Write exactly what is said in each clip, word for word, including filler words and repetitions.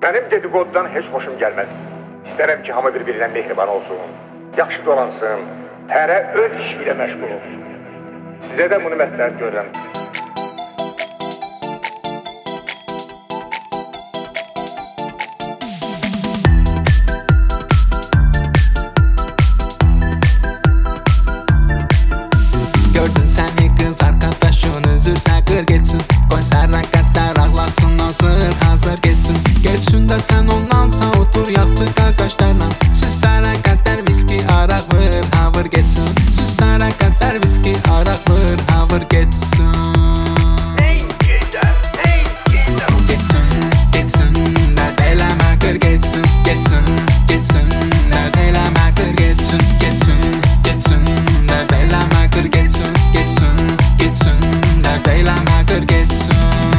Benim dedikodudan hiç hoşum gelmez. İsterim ki hamı birbirine mehriban olsun, yaxşı dolansın, hərə öz işiyle məşğul olsun. Size de bunu məsləhət görürəm. Gördün seni kız arkadaşın üzürse kır geçsin. Koy sərrəkətlər ağlasın hazır hazır geçsin. Geçsin de sen ondansa otur yaxçı qaqaşlarla. Süz sərrəkətlər viski araq vır havır geçsin. Süz sərrəkətlər viski araq vır havır geçsin. Geçsin geçsin dərd eləmə qır geçsin. Geçsin geçsin dərd eləmə qır geçsin. Geçsin geçsin dərd eləmə qır geçsin. Geçsin geçsin dərd eləmə qır geçsin.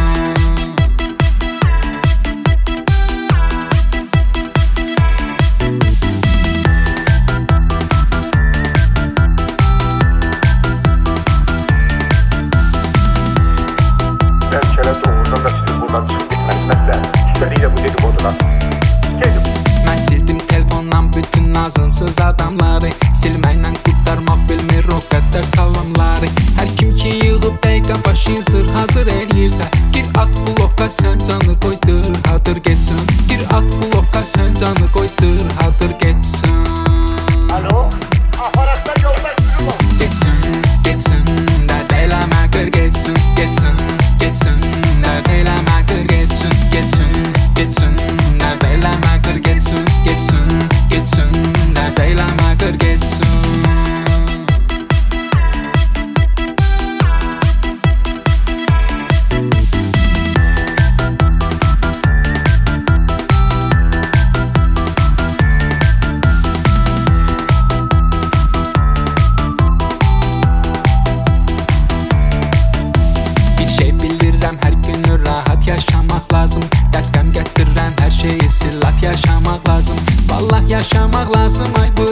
Belki doğrudan da sizi buradan çıkıp gitmezler. Üsteliyle bu dedikodular. Geldim. Mən sildim telefondan bütün lazımsız adamları. Silməklə qurtarmaq bilmir o qədər salamları. Hər kim ki yığıb dəqiqə başı zır hazır eləyirsə, gir at bloka sən canı qoydur hadır geçsin. Gir at bloka sən canı qoydur hadır geçsin. Alo, aparatda yolda sürüm ol. Geçsin geçsin dərd eləmə qır geçsin. Geçsin geçsin dərd eləmə qır geçsin. Geçsin geçsin dərd eləmə qır geçsin. Geçsin geçsin dərd eləmə qır geçsin. Yaşamak lazım, dert qəm gətirən hər şeyi silat yaşamak lazım. Vallah yaşamak lazım, ay bu